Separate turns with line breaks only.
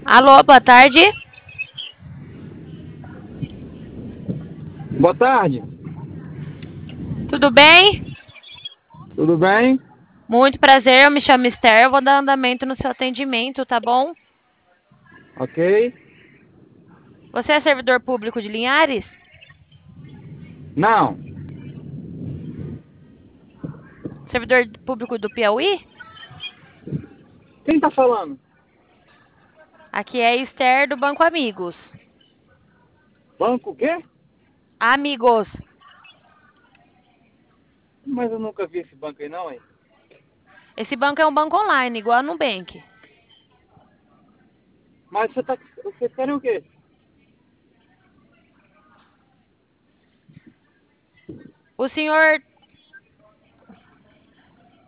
Alô, boa tarde.
Boa tarde,
Tudo bem?
tudo bem?
Muito prazer, eu me chamo Esther. Eu vou dar andamento no seu atendimento, tá bom?
Ok?
Você é servidor público de Linhares?
Não,
Servidor público do Piauí?
quem tá falando?
Aqui é Esther do Banco Amigos.
Banco o quê?
Amigos.
Mas eu nunca vi esse banco aí não, hein?
Esse banco é um banco online, igual a Nubank.
Mas vocês querem o quê?
O senhor